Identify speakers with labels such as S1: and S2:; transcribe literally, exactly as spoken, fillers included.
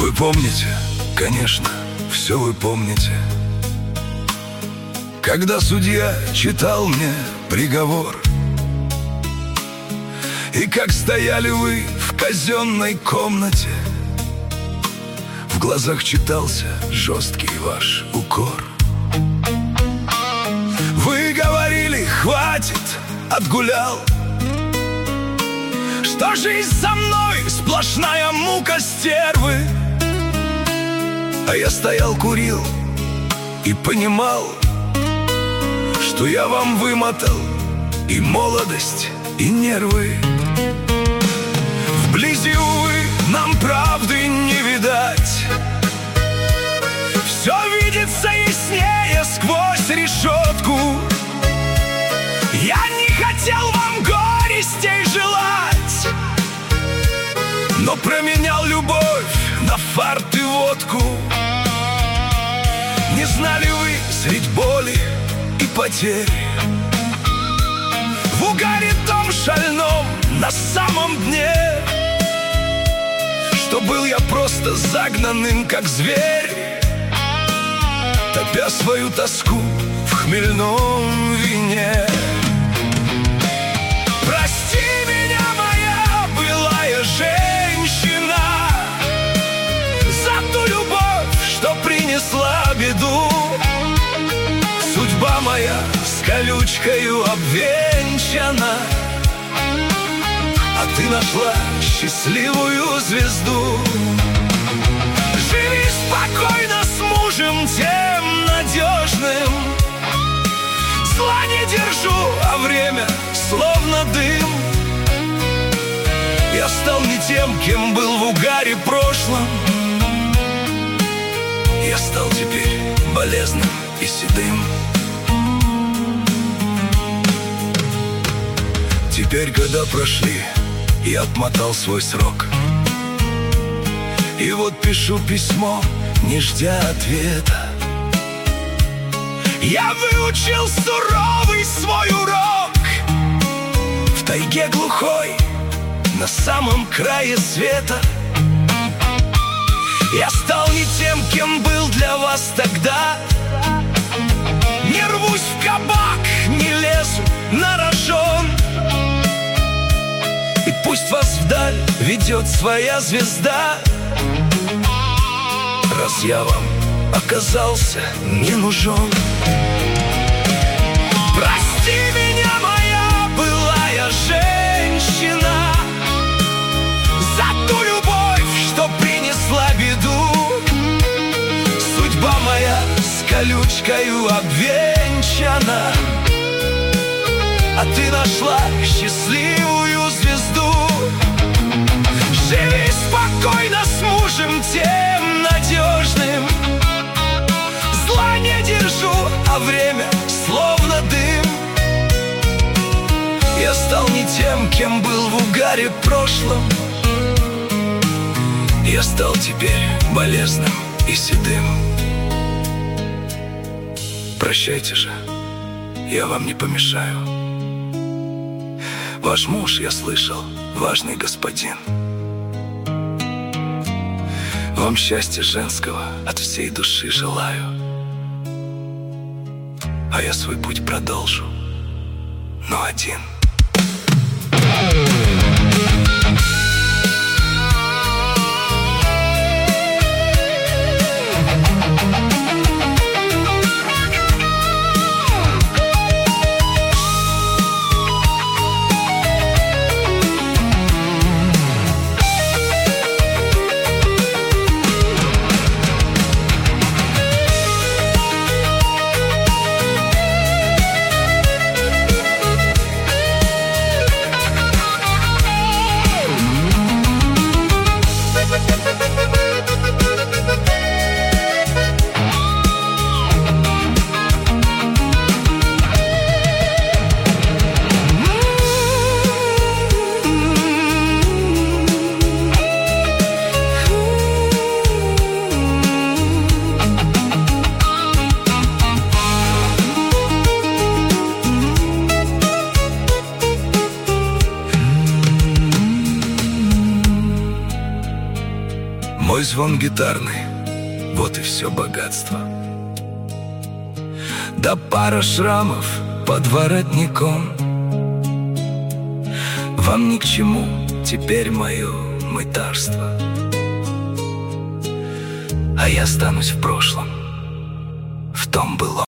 S1: Вы помните, конечно, все вы помните, когда судья читал мне приговор, и как стояли вы в казенной комнате, в глазах читался жесткий ваш укор. Вы говорили: хватит, отгулял, что жизнь со мной сплошная мука стервы. А я стоял, курил и понимал, что я вам вымотал и молодость, и нервы. Вблизи, увы, нам правды не видать, все видится яснее сквозь решетку. Я не хотел вам горестей желать, но променял любовь на фарт и водку. Не знали вы средь боли и потери, в угаре том шальном на самом дне, что был я просто загнанным, как зверь, топя свою тоску в хмельном вине. Прости меня, моя былая женщина, за ту любовь, что принесла беду. Судьба моя с колючкою обвенчана, а ты нашла счастливую звезду. Живи спокойно с мужем тем надежным, зла не держу, а время словно дым. Я стал не тем, кем был в угаре прошлом, я стал теперь болезным и седым. Теперь года прошли, я отмотал свой срок, и вот пишу письмо, не ждя ответа. Я выучил суровый свой урок в тайге глухой, на самом крае света. Я стал не тем, кем был для вас тогда, не рвусь в кабак, не лезу на рожон, и пусть вас вдаль ведет своя звезда, раз я вам оказался не нужен. Прости меня, моя былая женщина, за ту любовь, что принесла беду. Судьба моя с колючкою обвенчана, а ты нашла счастливую звезду. Живи спокойно с мужем тем надежным, зла не держу, а время словно дым. Я стал не тем, кем был в угаре прошлом, я стал теперь болезным и седым. Прощайте же, я вам не помешаю. Ваш муж, я слышал, важный господин. Вам счастья женского от всей души желаю, а я свой путь продолжу, но один. Мой звон гитарный, вот и все богатство. Да пара шрамов под воротником. Вам ни к чему теперь мое мытарство, а я останусь в прошлом, в том былом.